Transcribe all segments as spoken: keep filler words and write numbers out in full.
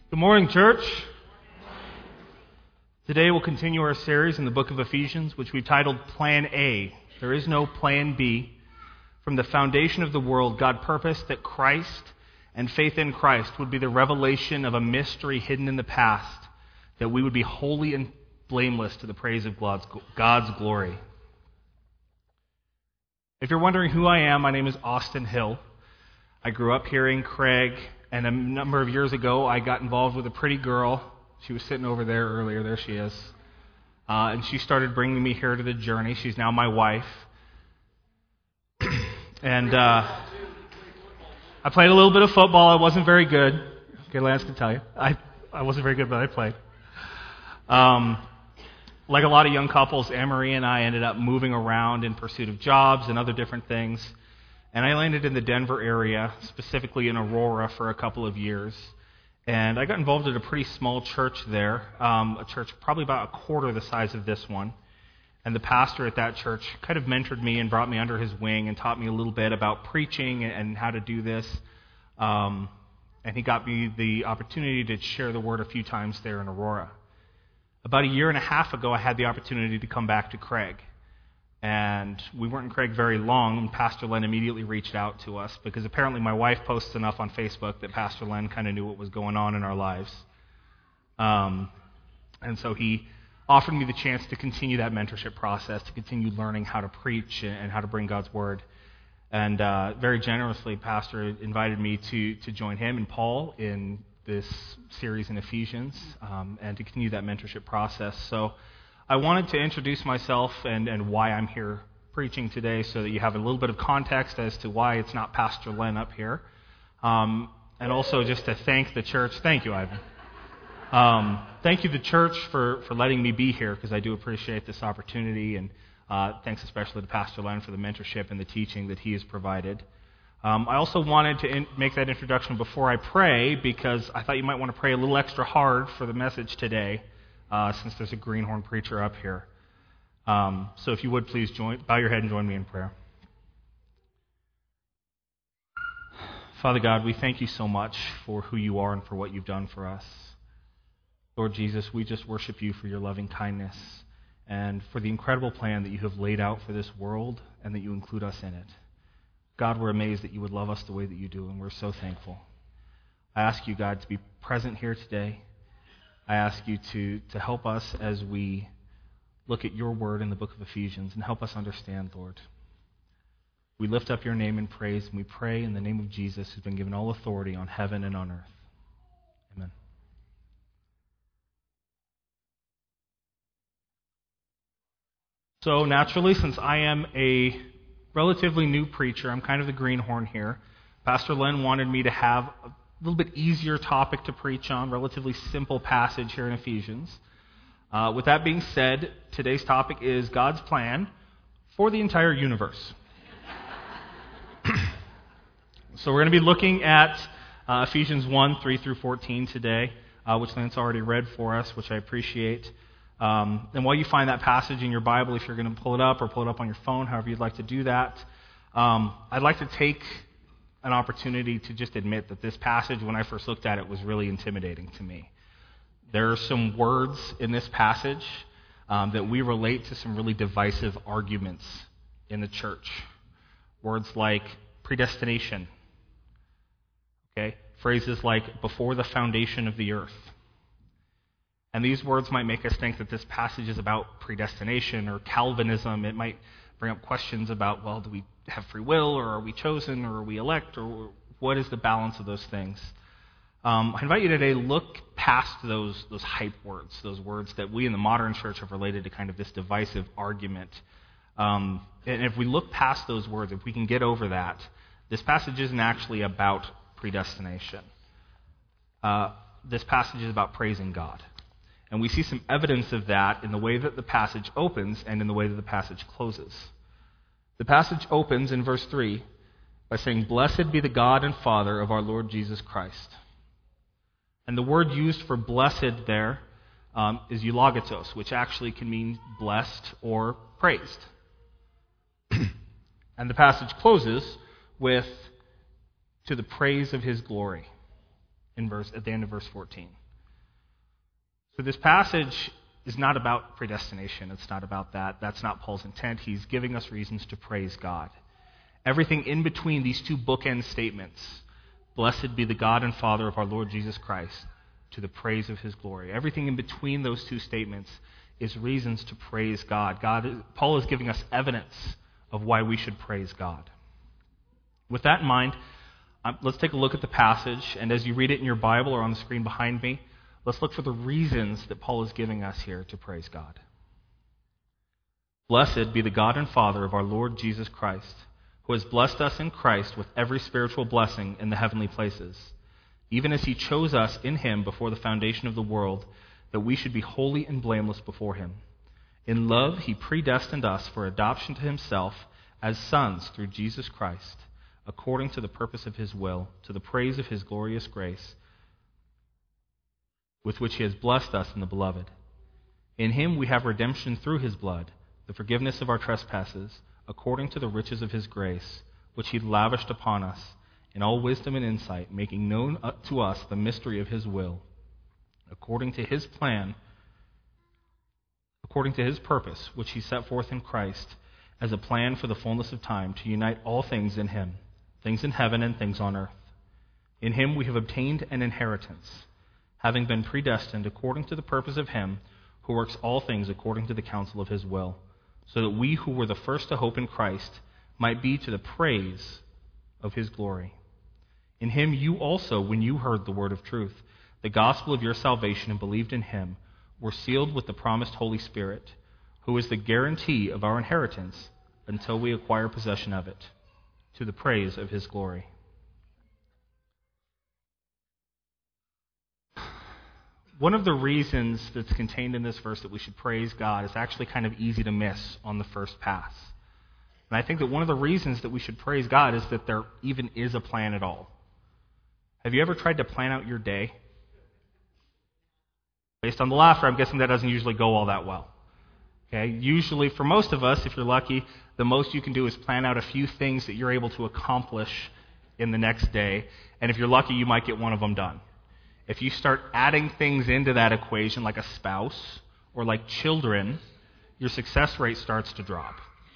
Good morning, church. Today we'll continue our series in the book of Ephesians, which we titled Plan A. There is no Plan B. From the foundation of the world, God purposed that Christ and faith in Christ would be the revelation of a mystery hidden in the past, that we would be holy and blameless to the praise of God's, God's glory. If you're wondering who I am, my name is Austin Hill. I grew up here in Craig, and a number of years ago, I got involved with a pretty girl. She was sitting over there earlier. There she is. Uh, and she started bringing me here to the journey. She's now my wife. and uh, I played a little bit of football. I wasn't very good. Okay, Lance can tell you. I, I wasn't very good, but I played. Um, like a lot of young couples, Anne-Marie and I ended up moving around in pursuit of jobs and other different things. And I landed in the Denver area, specifically in Aurora, for a couple of years. And I got involved at a pretty small church there, um, a church probably about a quarter the size of this one. And the pastor at that church kind of mentored me and brought me under his wing and taught me a little bit about preaching and how to do this. Um, and he got me the opportunity to share the word a few times there in Aurora. About a year and a half ago, I had the opportunity to come back to Craig. And we weren't in Craig very long, and Pastor Len immediately reached out to us because apparently my wife posts enough on Facebook that Pastor Len kind of knew what was going on in our lives. Um, and so he offered me the chance to continue that mentorship process, to continue learning how to preach and how to bring God's word. And uh, very generously, Pastor invited me to to join him and Paul in this series in Ephesians um, and to continue that mentorship process. So I wanted to introduce myself and, and why I'm here preaching today so that you have a little bit of context as to why it's not Pastor Len up here. Um, and also just to thank the church. Thank you, Ivan. Um, thank you, the church, for, for letting me be here because I do appreciate this opportunity. And uh, thanks especially to Pastor Len for the mentorship and the teaching that he has provided. Um, I also wanted to in- make that introduction before I pray because I thought you might want to pray a little extra hard for the message today. Uh, since there's a greenhorn preacher up here. Um, so if you would please join, bow your head and join me in prayer. Father God, we thank you so much for who you are and for what you've done for us. Lord Jesus, we just worship you for your loving kindness and for the incredible plan that you have laid out for this world and that you include us in it. God, we're amazed that you would love us the way that you do, and we're so thankful. I ask you, God, to be present here today. I ask you to, to help us as we look at your word in the book of Ephesians and help us understand, Lord. We lift up your name in praise, and we pray in the name of Jesus, who's been given all authority on heaven and on earth. Amen. So naturally, since I am a relatively new preacher, I'm kind of the greenhorn here, Pastor Len wanted me to have a A little bit easier topic to preach on, relatively simple passage here in Ephesians. Uh, with that being said, today's topic is God's plan for the entire universe. So we're going to be looking at uh, Ephesians one, three through fourteen today, uh, which Lance already read for us, which I appreciate. Um, and while you find that passage in your Bible, if you're going to pull it up or pull it up on your phone, however you'd like to do that, um, I'd like to take an opportunity to just admit that this passage, when I first looked at it, was really intimidating to me. There are some words in this passage um, that we relate to some really divisive arguments in the church. Words like predestination, okay? Phrases like before the foundation of the earth. And these words might make us think that this passage is about predestination or Calvinism. It might bring up questions about, well, do we have free will, or are we chosen, or are we elect, or what is the balance of those things? Um, I invite you today to look past those those hype words, those words that we in the modern church have related to kind of this divisive argument. Um, and if we look past those words, if we can get over that, this passage isn't actually about predestination. Uh, this passage is about praising God. And we see some evidence of that in the way that the passage opens and in the way that the passage closes. The passage opens in verse three by saying, "Blessed be the God and Father of our Lord Jesus Christ." And the word used for blessed there um, is eulogitos, which actually can mean blessed or praised. And the passage closes with, "to the praise of his glory." in verse at the end of verse fourteen. So this passage is not about predestination. It's not about that. That's not Paul's intent. He's giving us reasons to praise God. Everything in between these two bookend statements, blessed be the God and Father of our Lord Jesus Christ, to the praise of his glory. Everything in between those two statements is reasons to praise God. God, Paul is giving us evidence of why we should praise God. With that in mind, um, let's take a look at the passage, and as you read it in your Bible or on the screen behind me, let's look for the reasons that Paul is giving us here to praise God. Blessed be the God and Father of our Lord Jesus Christ, who has blessed us in Christ with every spiritual blessing in the heavenly places, even as he chose us in him before the foundation of the world, that we should be holy and blameless before him. In love, he predestined us for adoption to himself as sons through Jesus Christ, according to the purpose of his will, to the praise of his glorious grace, with which he has blessed us in the Beloved. In him we have redemption through his blood, the forgiveness of our trespasses, according to the riches of his grace, which he lavished upon us in all wisdom and insight, making known to us the mystery of his will, according to his plan, according to his purpose, which he set forth in Christ as a plan for the fullness of time, to unite all things in him, things in heaven and things on earth. In him we have obtained an inheritance, having been predestined according to the purpose of him who works all things according to the counsel of his will, so that we who were the first to hope in Christ might be to the praise of his glory. In him you also, when you heard the word of truth, the gospel of your salvation, and believed in him, were sealed with the promised Holy Spirit, who is the guarantee of our inheritance until we acquire possession of it, to the praise of his glory. One of the reasons that's contained in this verse that we should praise God is actually kind of easy to miss on the first pass. And I think that one of the reasons that we should praise God is that there even is a plan at all. Have you ever tried to plan out your day? Based on the laughter, I'm guessing that doesn't usually go all that well. Okay, usually for most of us, if you're lucky, the most you can do is plan out a few things that you're able to accomplish in the next day, and if you're lucky, you might get one of them done. If you start adding things into that equation, like a spouse or like children, your success rate starts to drop.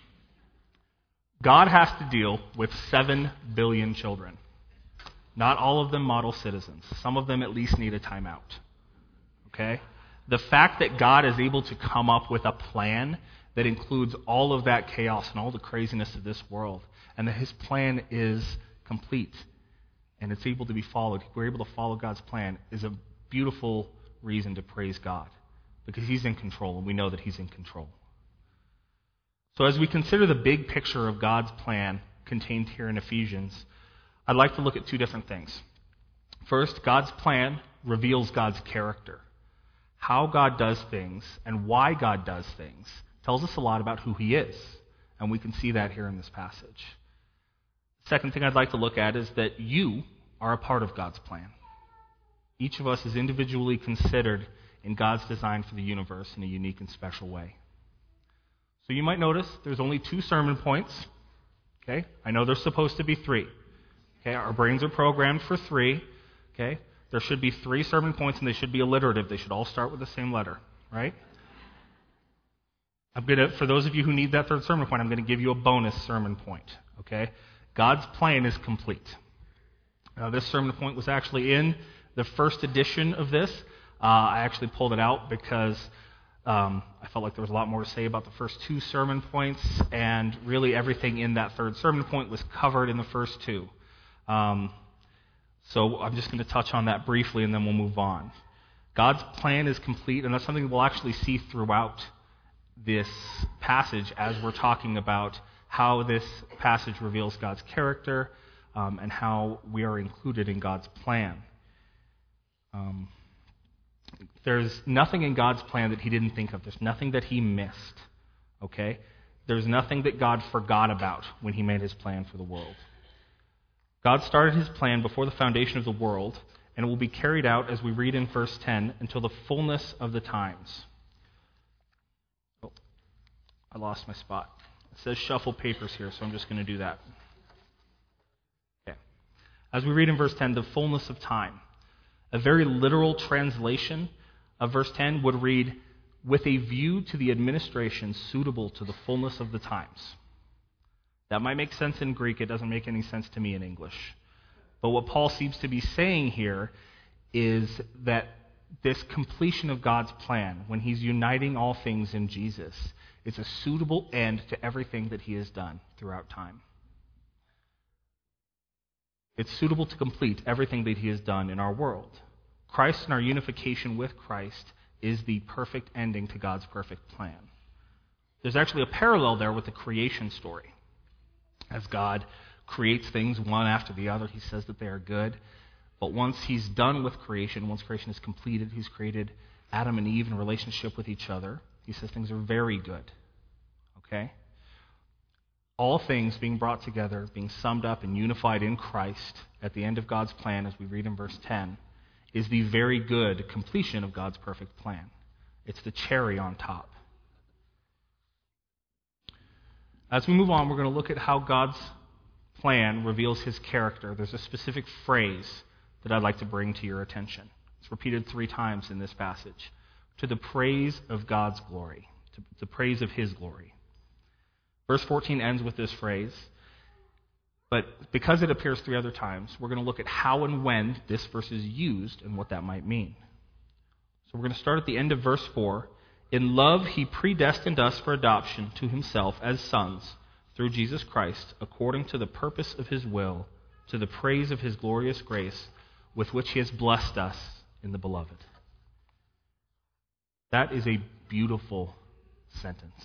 God has to deal with seven billion children. Not all of them model citizens. Some of them at least need a timeout. Okay? The fact that God is able to come up with a plan that includes all of that chaos and all the craziness of this world, and that his plan is complete and it's able to be followed, we're able to follow God's plan, is a beautiful reason to praise God, because he's in control, and we know that he's in control. So as we consider the big picture of God's plan contained here in Ephesians, I'd like to look at two different things. First, God's plan reveals God's character. How God does things and why God does things tells us a lot about who he is, and we can see that here in this passage. Second thing I'd like to look at is that you are a part of God's plan. Each of us is individually considered in God's design for the universe in a unique and special way. So you might notice there's only two sermon points. Okay? I know there's supposed to be three. Okay? Our brains are programmed for three. Okay? There should be three sermon points, and they should be alliterative. They should all start with the same letter, right? I'm gonna, for those of you who need that third sermon point, I'm going to give you a bonus sermon point. Okay? God's plan is complete. Uh, this sermon point was actually in the first edition of this. Uh, I actually pulled it out because um, I felt like there was a lot more to say about the first two sermon points, and really everything in that third sermon point was covered in the first two. Um, so I'm just going to touch on that briefly, and then we'll move on. God's plan is complete, and that's something we'll actually see throughout this passage as we're talking about how this passage reveals God's character um, and how we are included in God's plan. Um, there's nothing in God's plan that he didn't think of. There's nothing that he missed. Okay? There's nothing that God forgot about when he made his plan for the world. God started his plan before the foundation of the world, and it will be carried out, as we read in verse ten, until the fullness of the times. Oh, I lost my spot. It says shuffle papers here, so I'm just going to do that. Okay. As we read in verse ten, the fullness of time. A very literal translation of verse ten would read, with a view to the administration suitable to the fullness of the times. That might make sense in Greek. It doesn't make any sense to me in English. But what Paul seems to be saying here is that this completion of God's plan, when he's uniting all things in Jesus, is a suitable end to everything that he has done throughout time. It's suitable to complete everything that he has done in our world. Christ and our unification with Christ is the perfect ending to God's perfect plan. There's actually a parallel there with the creation story. As God creates things one after the other, he says that they are good. But once he's done with creation, once creation is completed, he's created Adam and Eve in relationship with each other. He says things are very good. Okay? All things being brought together, being summed up and unified in Christ at the end of God's plan, as we read in verse ten, is the very good completion of God's perfect plan. It's the cherry on top. As we move on, we're going to look at how God's plan reveals his character. There's a specific phrase that I'd like to bring to your attention. It's repeated three times in this passage. To the praise of God's glory. To the praise of his glory. Verse fourteen ends with this phrase. But because it appears three other times, we're going to look at how and when this verse is used and what that might mean. So we're going to start at the end of verse four. In love, he predestined us for adoption to himself as sons through Jesus Christ, according to the purpose of his will, to the praise of his glorious grace, with which he has blessed us in the beloved. That is a beautiful sentence.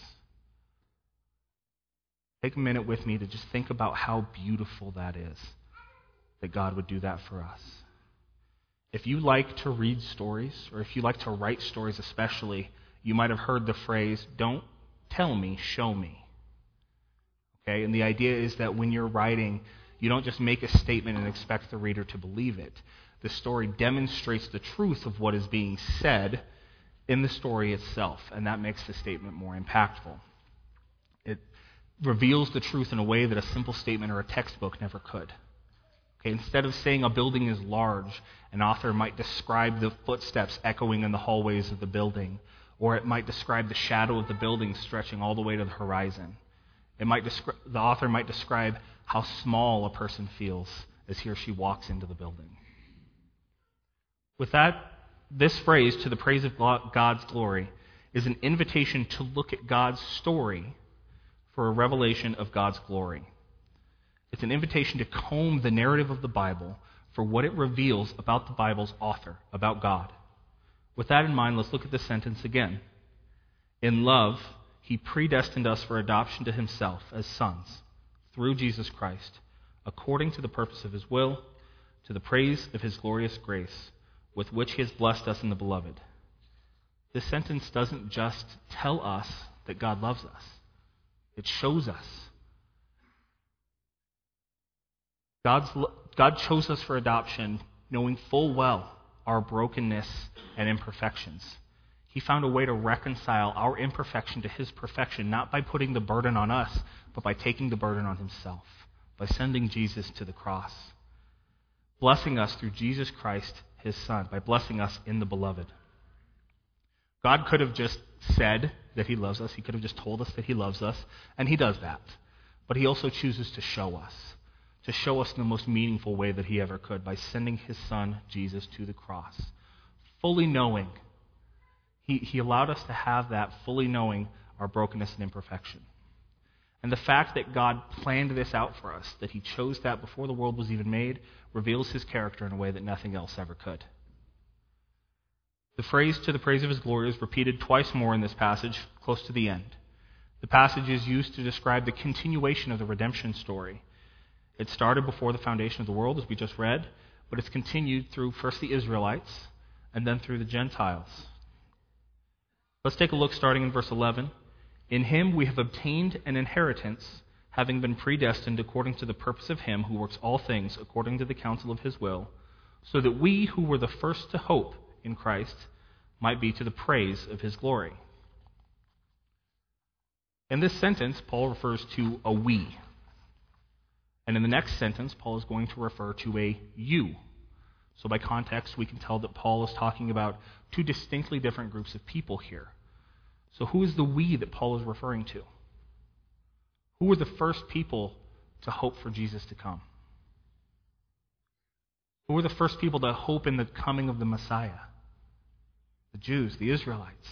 Take a minute with me to just think about how beautiful that is, that God would do that for us. If you like to read stories, or if you like to write stories especially, you might have heard the phrase, don't tell me, show me. Okay, and the idea is that when you're writing, you don't just make a statement and expect the reader to believe it. The story demonstrates the truth of what is being said in the story itself, and that makes the statement more impactful. It reveals the truth in a way that a simple statement or a textbook never could. Okay, instead of saying a building is large, an author might describe the footsteps echoing in the hallways of the building, or it might describe the shadow of the building stretching all the way to the horizon. It might descri- the author might describe how small a person feels as he or she walks into the building. With that, this phrase, to the praise of God's glory, is an invitation to look at God's story for a revelation of God's glory. It's an invitation to comb the narrative of the Bible for what it reveals about the Bible's author, about God. With that in mind, let's look at the sentence again. In love, he predestined us for adoption to himself as sons through Jesus Christ, according to the purpose of his will, to the praise of his glorious grace, with which he has blessed us in the beloved. This sentence doesn't just tell us that God loves us. It shows us. God's, God chose us for adoption, knowing full well our brokenness and imperfections. He found a way to reconcile our imperfection to his perfection, not by putting the burden on us, but by taking the burden on himself, by sending Jesus to the cross, blessing us through Jesus Christ, his Son, by blessing us in the beloved. God could have just said that he loves us. He could have just told us that he loves us, and he does that. But he also chooses to show us, to show us in the most meaningful way that he ever could, by sending his Son, Jesus, to the cross, fully knowing. He, he allowed us to have that, fully knowing our brokenness and imperfection. And the fact that God planned this out for us, that he chose that before the world was even made, reveals his character in a way that nothing else ever could. The phrase, to the praise of his glory, is repeated twice more in this passage, close to the end. The passage is used to describe the continuation of the redemption story. It started before the foundation of the world, as we just read, but it's continued through first the Israelites, and then through the Gentiles. Let's take a look starting in verse eleven. In him we have obtained an inheritance, having been predestined according to the purpose of him who works all things according to the counsel of his will, so that we who were the first to hope in Christ might be to the praise of his glory. In this sentence, Paul refers to a we. And in the next sentence, Paul is going to refer to a you. So by context, we can tell that Paul is talking about two distinctly different groups of people here. So who is the we that Paul is referring to? Who were the first people to hope for Jesus to come? Who were the first people to hope in the coming of the Messiah? The Jews, the Israelites.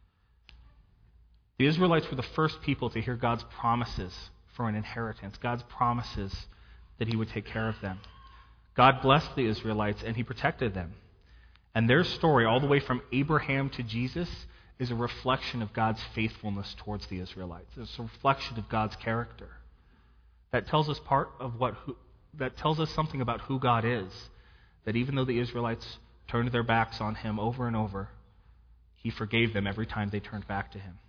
The Israelites were the first people to hear God's promises for an inheritance, God's promises that he would take care of them. God blessed the Israelites and he protected them. And their story, all the way from Abraham to Jesus, is a reflection of God's faithfulness towards the Israelites. It's a reflection of God's character. That tells us part of what who, that tells us something about who God is. That even though the Israelites turned their backs on him over and over, he forgave them every time they turned back to him.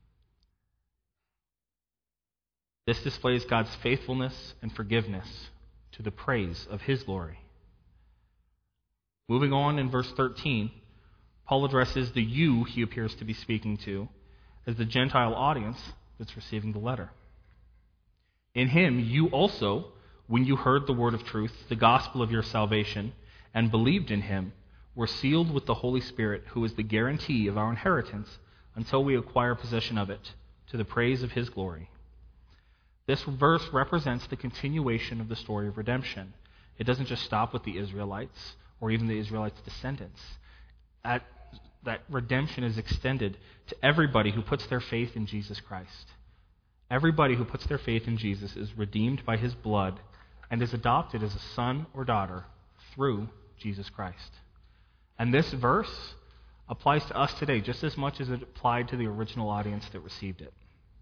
This displays God's faithfulness and forgiveness to the praise of his glory. Moving on in verse thirteen, Paul addresses the you he appears to be speaking to as the Gentile audience that's receiving the letter. In him you also, when you heard the word of truth, the gospel of your salvation, and believed in him, were sealed with the Holy Spirit, who is the guarantee of our inheritance until we acquire possession of it, to the praise of his glory. This verse represents the continuation of the story of redemption. It doesn't just stop with the Israelites or even the Israelites' descendants. That, that redemption is extended to everybody who puts their faith in Jesus Christ. Everybody who puts their faith in Jesus is redeemed by his blood and is adopted as a son or daughter through Jesus Christ. And this verse applies to us today just as much as it applied to the original audience that received it.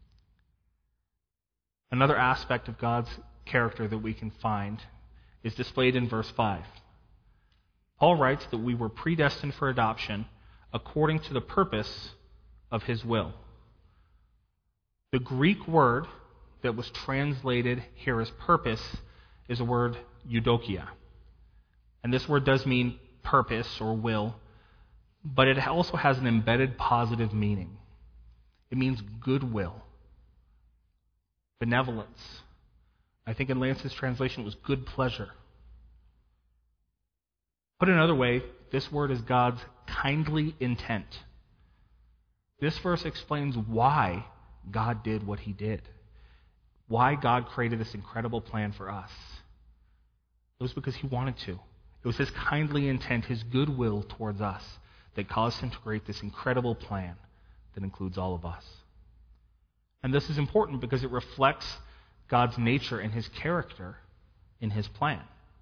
Another aspect of God's character that we can find is displayed in verse five. Paul writes that we were predestined for adoption according to the purpose of his will. The Greek word that was translated here as purpose is a word eudokia. And this word does mean purpose or will, but it also has an embedded positive meaning. It means goodwill, benevolence. I think in Lance's translation it was good pleasure. Put another way, this word is God's kindly intent. This verse explains why God did what he did, why God created this incredible plan for us. It was because he wanted to. It was his kindly intent, his goodwill towards us, that caused him to create this incredible plan that includes all of us. And this is important because it reflects God's nature and his character in his plan.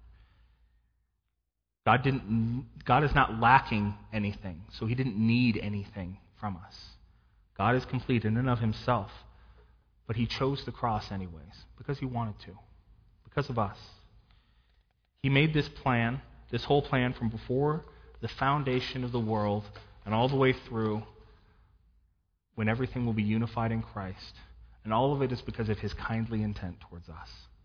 God didn't. God is not lacking anything, so he didn't need anything from us. God is complete in and of himself, but he chose the cross anyways because he wanted to, because of us. He made this plan, this whole plan from before the foundation of the world and all the way through when everything will be unified in Christ. And all of it is because of his kindly intent towards us.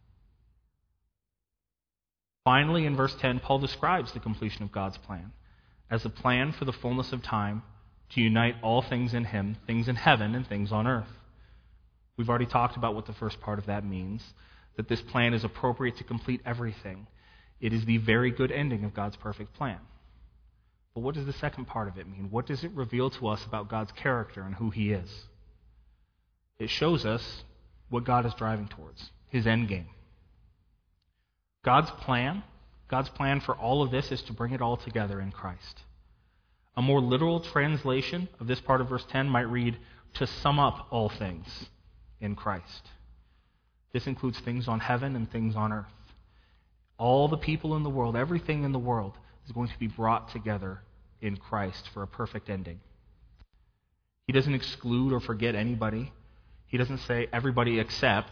Finally, in verse ten, Paul describes the completion of God's plan as a plan for the fullness of time to unite all things in him, things in heaven and things on earth. We've already talked about what the first part of that means, that this plan is appropriate to complete everything. It is the very good ending of God's perfect plan. But what does the second part of it mean? What does it reveal to us about God's character and who he is? It shows us what God is driving towards, his end game. God's plan, God's plan for all of this is to bring it all together in Christ. A more literal translation of this part of verse ten might read, to sum up all things in Christ. This includes things on heaven and things on earth. All the people in the world, everything in the world is going to be brought together in Christ for a perfect ending. He doesn't exclude or forget anybody. He doesn't say everybody except.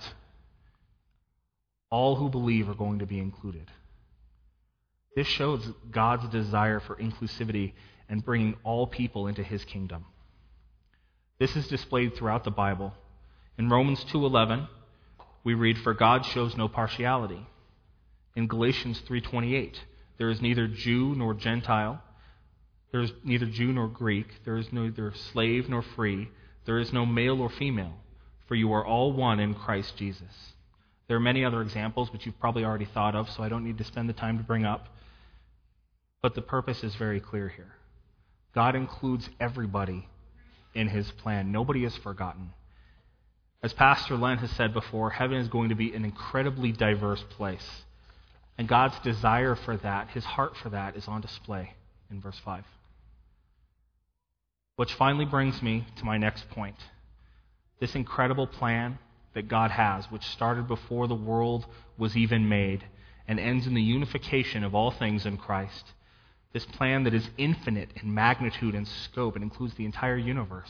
All who believe are going to be included. This shows God's desire for inclusivity and bringing all people into his kingdom. This is displayed throughout the Bible. In Romans two eleven, we read, "For God shows no partiality." In Galatians three twenty-eight, there is neither Jew nor Gentile, there is neither Jew nor Greek, there is neither slave nor free, there is no male or female, for you are all one in Christ Jesus. There are many other examples which you've probably already thought of, so I don't need to spend the time to bring up. But the purpose is very clear here. God includes everybody in his plan. Nobody is forgotten. As Pastor Len has said before, heaven is going to be an incredibly diverse place. And God's desire for that, his heart for that, is on display in verse five. Which finally brings me to my next point. This incredible plan that God has, which started before the world was even made and ends in the unification of all things in Christ. This plan that is infinite in magnitude and scope and includes the entire universe.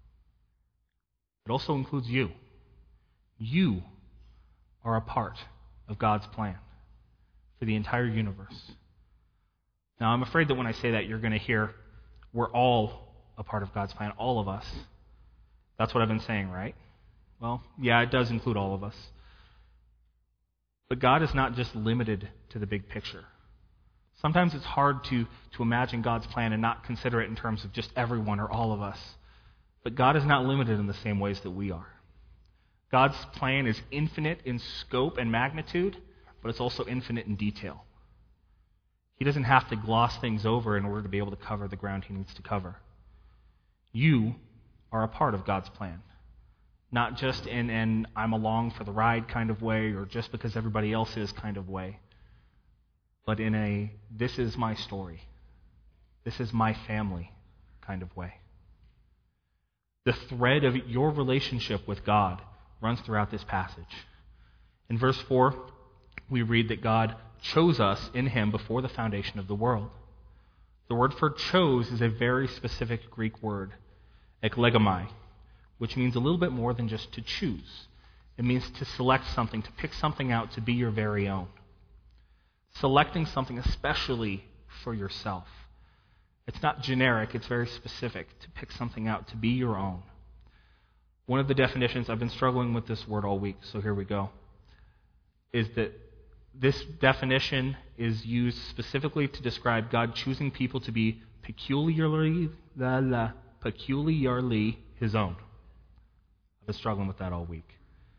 It also includes you. You are a part of God's plan for the entire universe. Now, I'm afraid that when I say that, you're going to hear, we're all a part of God's plan, all of us. That's what I've been saying, right? Well, yeah, it does include all of us. But God is not just limited to the big picture. Sometimes it's hard to, to imagine God's plan and not consider it in terms of just everyone or all of us. But God is not limited in the same ways that we are. God's plan is infinite in scope and magnitude, but it's also infinite in detail. He doesn't have to gloss things over in order to be able to cover the ground he needs to cover. You are a part of God's plan. Not just in an I'm along for the ride kind of way or just because everybody else is kind of way, but in a this is my story, this is my family kind of way. The thread of your relationship with God runs throughout this passage. In verse four, we read that God chose us in him before the foundation of the world. The word for chose is a very specific Greek word, eklegomai, which means a little bit more than just to choose. It means to select something, to pick something out to be your very own. Selecting something especially for yourself. It's not generic, it's very specific, to pick something out to be your own. One of the definitions, I've been struggling with this word all week, so here we go, is that this definition is used specifically to describe God choosing people to be peculiarly, la, la, peculiarly his own. I've been struggling with that all week.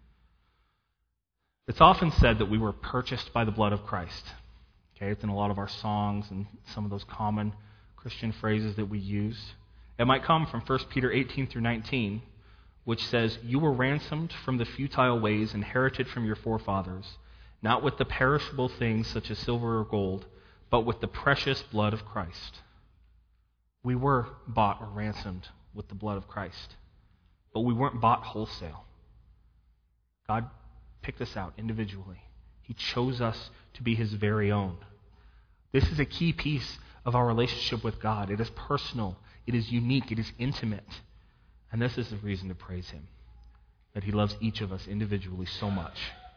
It's often said that we were purchased by the blood of Christ. Okay, it's in a lot of our songs and some of those common Christian phrases that we use. It might come from First Peter eighteen through nineteen, which says, "You were ransomed from the futile ways inherited from your forefathers, not with the perishable things such as silver or gold, but with the precious blood of Christ." We were bought or ransomed with the blood of Christ, but we weren't bought wholesale. God picked us out individually. He chose us to be his very own. This is a key piece of our relationship with God. It is personal, it is unique, it is intimate. And this is the reason to praise him, that he loves each of us individually so much.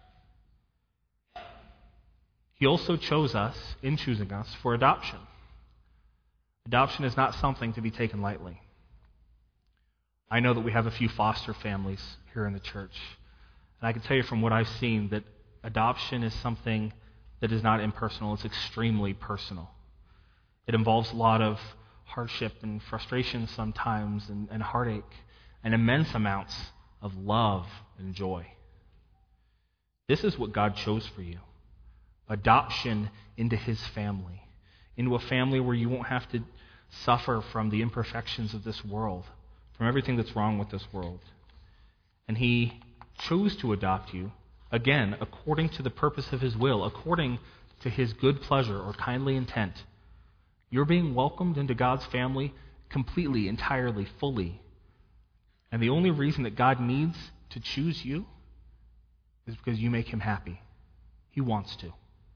He also chose us, in choosing us, for adoption. Adoption is not something to be taken lightly. I know that we have a few foster families here in the church, and I can tell you from what I've seen that adoption is something that is not impersonal, it's extremely personal. It involves a lot of hardship and frustration sometimes, and, and heartache, and immense amounts of love and joy. This is what God chose for you. Adoption into his family, into a family where you won't have to suffer from the imperfections of this world, from everything that's wrong with this world. And he chose to adopt you, again, according to the purpose of his will, according to his good pleasure or kindly intent. You're being welcomed into God's family completely, entirely, fully. And the only reason that God needs to choose you is because you make him happy. He wants to.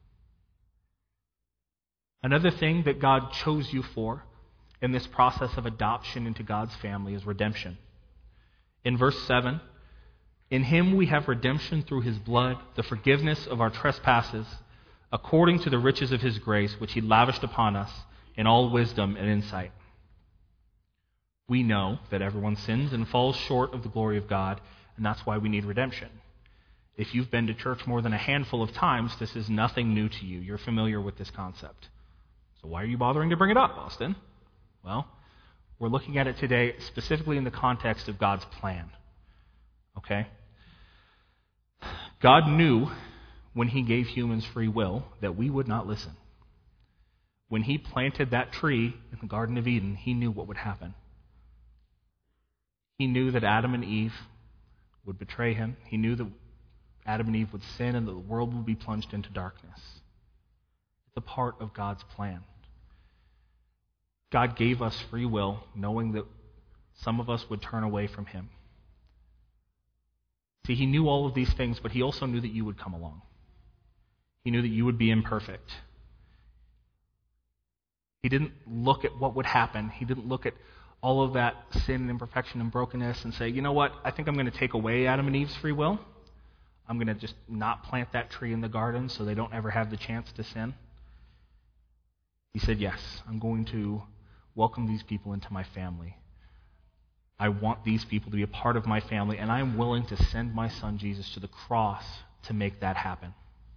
Another thing that God chose you for in this process of adoption into God's family is redemption. In verse seven, "In him we have redemption through his blood, the forgiveness of our trespasses, according to the riches of his grace, which he lavished upon us in all wisdom and insight." We know that everyone sins and falls short of the glory of God, and that's why we need redemption. If you've been to church more than a handful of times, this is nothing new to you. You're familiar with this concept. So why are you bothering to bring it up, Austin? Well, we're looking at it today specifically in the context of God's plan. Okay? God knew when he gave humans free will that we would not listen. When he planted that tree in the Garden of Eden, he knew what would happen. He knew that Adam and Eve would betray him. He knew that Adam and Eve would sin and that the world would be plunged into darkness. It's a part of God's plan. God gave us free will, knowing that some of us would turn away from him. See, he knew all of these things, but he also knew that you would come along. He knew that you would be imperfect. He didn't look at what would happen. He didn't look at all of that sin and imperfection and brokenness and say, you know what, I think I'm going to take away Adam and Eve's free will. I'm going to just not plant that tree in the garden so they don't ever have the chance to sin. He said, yes, I'm going to welcome these people into my family. I want these people to be a part of my family, and I'm willing to send my son Jesus to the cross to make that happen.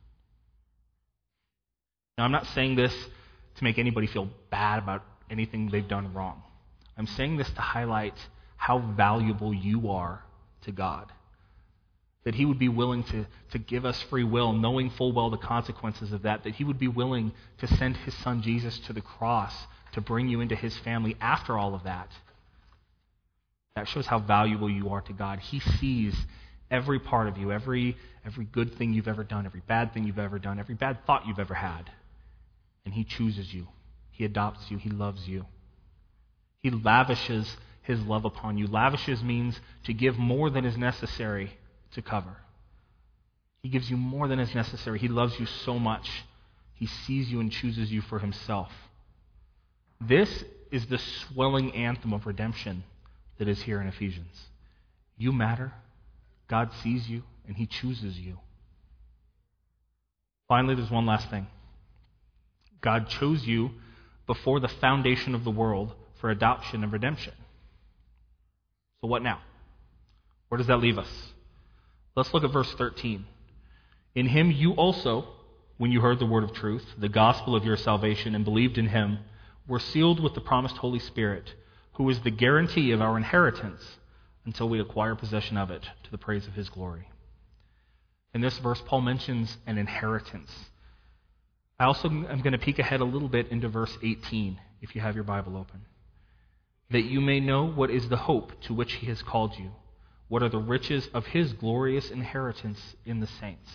Now, I'm not saying this to make anybody feel bad about anything they've done wrong. I'm saying this to highlight how valuable you are to God. That he would be willing to, to give us free will, knowing full well the consequences of that. That he would be willing to send his son Jesus to the cross to bring you into his family after all of that. That shows how valuable you are to God. He sees every part of you, every, every good thing you've ever done, every bad thing you've ever done, every bad thought you've ever had. And he chooses you. He adopts you. He loves you. He lavishes his love upon you. Lavishes means to give more than is necessary to cover. He gives you more than is necessary. He loves you so much. He sees you and chooses you for himself. This is the swelling anthem of redemption that is here in Ephesians. You matter. God sees you, and he chooses you. Finally, there's one last thing. God chose you before the foundation of the world for adoption and redemption. So what now? Where does that leave us? Let's look at verse thirteen. In him you also, when you heard the word of truth, the gospel of your salvation, and believed in him, were sealed with the promised Holy Spirit, who is the guarantee of our inheritance until we acquire possession of it to the praise of his glory. In this verse, Paul mentions an inheritance. I also am going to peek ahead a little bit into verse eighteen, if you have your Bible open. That you may know what is the hope to which he has called you, what are the riches of his glorious inheritance in the saints.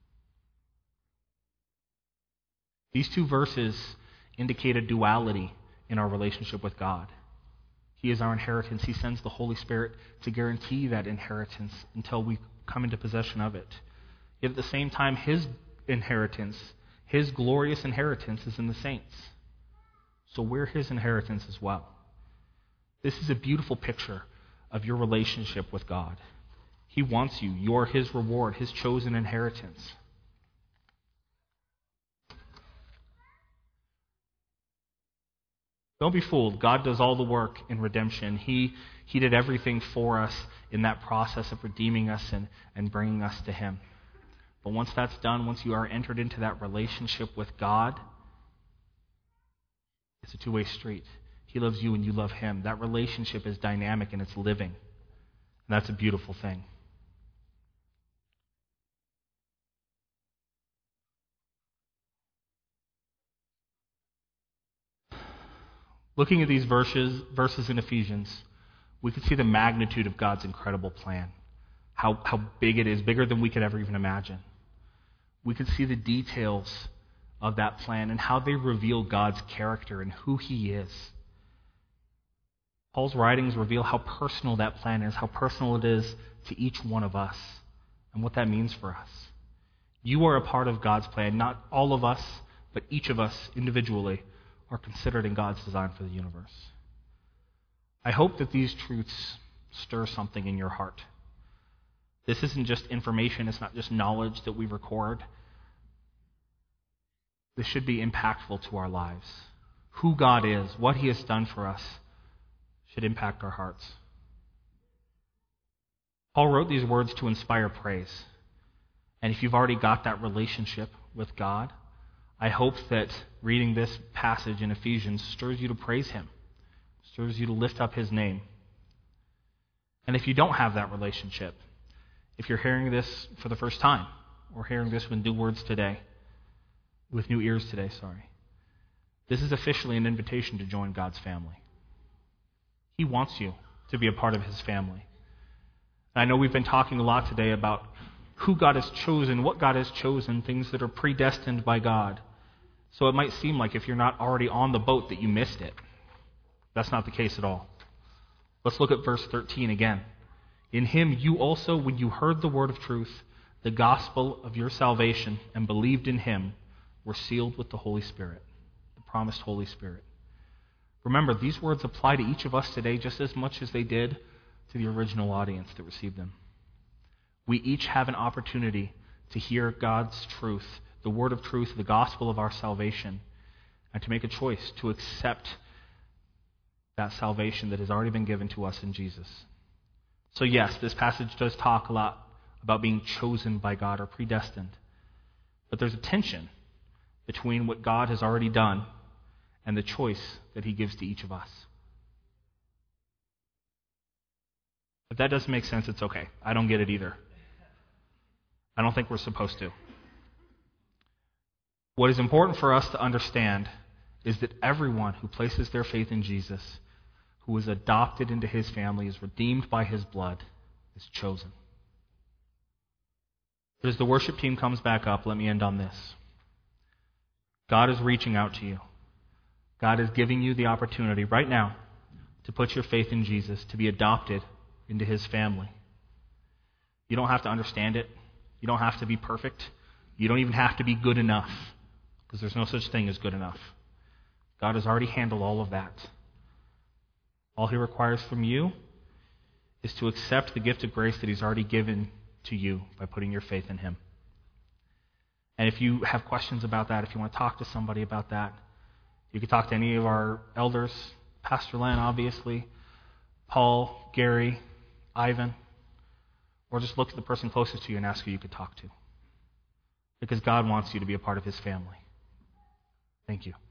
These two verses indicate a duality in our relationship with God. He is our inheritance. He sends the Holy Spirit to guarantee that inheritance until we come into possession of it. Yet at the same time, his inheritance, his glorious inheritance, is in the saints. So we're his inheritance as well. This is a beautiful picture of your relationship with God. He wants you. You're his reward, his chosen inheritance. Don't be fooled. God does all the work in redemption. He, he did everything for us in that process of redeeming us and, and bringing us to him. But once that's done, once you are entered into that relationship with God, it's a two-way street. He loves you and you love him. That relationship is dynamic and it's living. And that's a beautiful thing. Looking at these verses, verses in Ephesians, we can see the magnitude of God's incredible plan. How, how big it is, bigger than we could ever even imagine. We can see the details of that plan and how they reveal God's character and who he is. Paul's writings reveal how personal that plan is, how personal it is to each one of us, and what that means for us. You are a part of God's plan. Not all of us, but each of us individually are considered in God's design for the universe. I hope that these truths stir something in your heart. This isn't just information, it's not just knowledge that we record. This should be impactful to our lives. Who God is, what he has done for us, should impact our hearts. Paul wrote these words to inspire praise. And if you've already got that relationship with God, I hope that reading this passage in Ephesians stirs you to praise him, stirs you to lift up his name. And if you don't have that relationship, if you're hearing this for the first time, or hearing this with new words today, with new ears today, sorry, This is officially an invitation to join God's family. He wants you to be a part of his family. And I know we've been talking a lot today about who God has chosen, what God has chosen, things that are predestined by God. So it might seem like if you're not already on the boat that you missed it. That's not the case at all. Let's look at verse thirteen again. In him you also, when you heard the word of truth, the gospel of your salvation, and believed in him, were sealed with the Holy Spirit, the promised Holy Spirit. Remember, these words apply to each of us today just as much as they did to the original audience that received them. We each have an opportunity to hear God's truth, the word of truth, the gospel of our salvation, and to make a choice to accept that salvation that has already been given to us in Jesus. So yes, this passage does talk a lot about being chosen by God or predestined. But there's a tension between what God has already done and the choice that he gives to each of us. If that doesn't make sense, it's okay. I don't get it either. I don't think we're supposed to. What is important for us to understand is that everyone who places their faith in Jesus, who is adopted into his family, is redeemed by his blood, is chosen. But as the worship team comes back up, let me end on this. God is reaching out to you. God is giving you the opportunity right now to put your faith in Jesus, to be adopted into his family. You don't have to understand it. You don't have to be perfect. You don't even have to be good enough, because there's no such thing as good enough. God has already handled all of that. All he requires from you is to accept the gift of grace that he's already given to you by putting your faith in him. And if you have questions about that, if you want to talk to somebody about that, you can talk to any of our elders, Pastor Len, obviously, Paul, Gary, Ivan, or just look at the person closest to you and ask who you could talk to. Because God wants you to be a part of his family. Thank you.